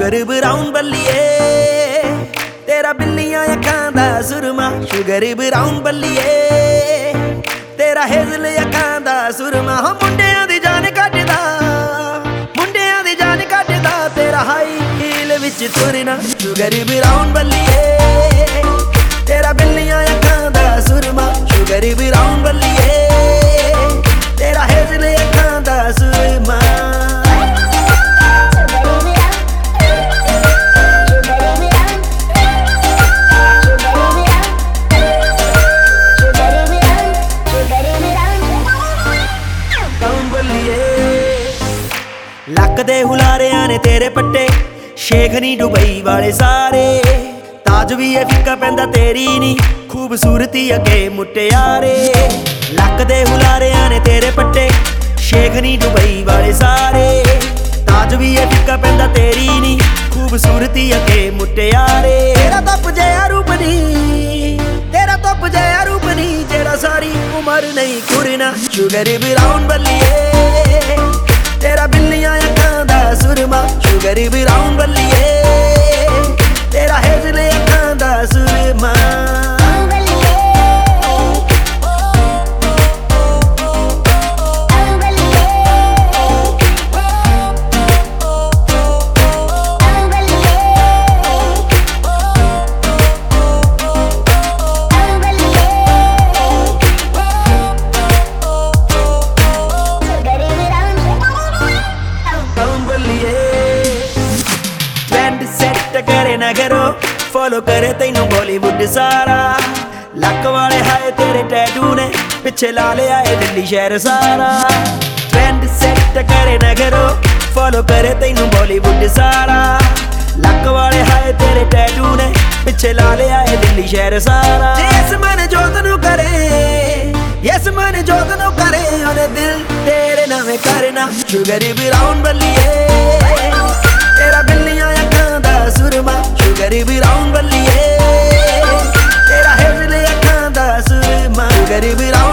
sugar brown बल्लिए तेरा बिल्लियां अखां दा सुरमा शुगर ब्राउन बल्लिए तेरा हेज़ल अखां दा सुरमा हो मुंडियां दी जान कटदा मुंडियां दी जान कटदा तेरा हाई हील विच तुरना शुगर ब्राउन बल्लिए तेरा बिल्लियां अखां दा सुरमा शुगर ब्राउन बल्लिए तेरा हेज़ल अखां दा सुरमा लक दे हुलारियां ने तेरे पट्टे शेख नी दुबई वाले सारे ताज भी है फिक्का पैंदा तेरी नी खूबसूरती अगे मुटियारे लक दे हुलारियां ने तेरे पट्टे शेख नी दुबई वाले सारे ताज भी है फिक्का पैंदा तेरी नी खूबसूरती अगे मुटियारे तेरा तप जया रूप नी तेरा तप जया रूप नी जेड़ा सारी उम्र नहीं कुरना शुगर ब्राउन बल्लिए तेरा बिल्लियां अखां दा सुरमा शुगर ब्राउन बल्लिए तेरा हेज़ल अखां दा सुरमा करे ना करो फॉलो करे तैनू बॉलीवुड सारा लक वाले हाए तेरे टैटू ने पिछे ला लिया है दिल्ली शहर सारा ट्रेंड सेट करे ना करो फॉलो करे तैनू बॉलीवुड सारा लक वाले हाए तेरे टैटू ने पिछे ला लिया है दिल्ली शहर सारा यस मन जोत नू करे यस मन जोत नू करे ओने दिल तेरे नामे करना शुगर ब्राउन बल्लिए तेरा बिल्लियां अखां दा सुरमा शुगर ब्राउन बल्लिए तेरा हेज़ल अखां दा सुरमा शुगर ब्राउन